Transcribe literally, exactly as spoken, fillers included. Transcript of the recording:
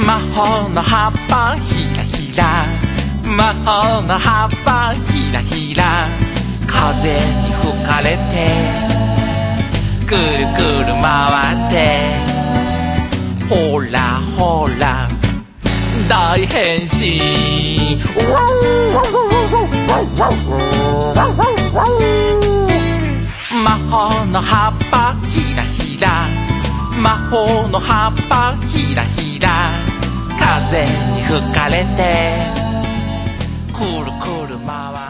魔法の葉っぱひらひら魔法の葉っぱひらひら風に吹かれてくるくる回ってほらほら大変身魔法の葉っぱひらひら魔法の葉っぱひらひら風に吹かれてくるくる回って